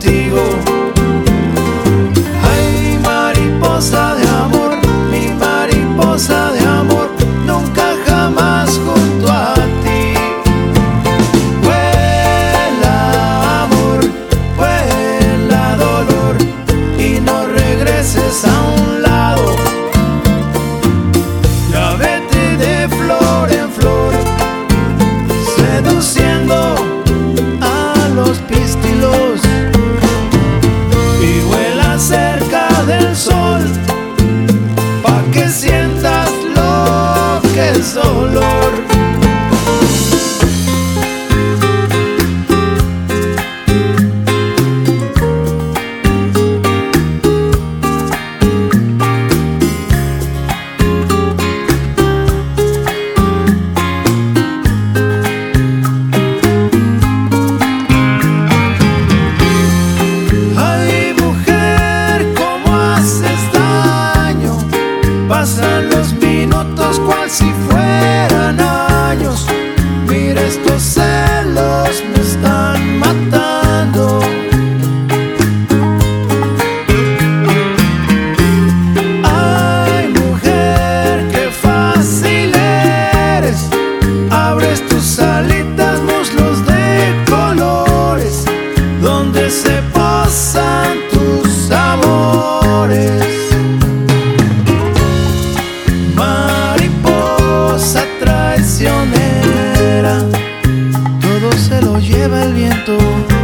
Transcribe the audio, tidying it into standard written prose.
contigo. Ay, mariposa de amor, mi mariposa de amor, nunca jamás junto a ti. Vuela amor, vuela dolor, y no regreses a un lado. Ya vete de flor en flor, seduciendo a los pistilos, y vuela cerca del sol, pa' que sientas lo que es dolor. Pasan los minutos cual si fueran años. Mira, estos celos me están matando. Ay, mujer, qué fácil eres. Abres tus alitas, muslos de colores, donde se posan tus amores. Traicionera, todo se lo lleva el viento.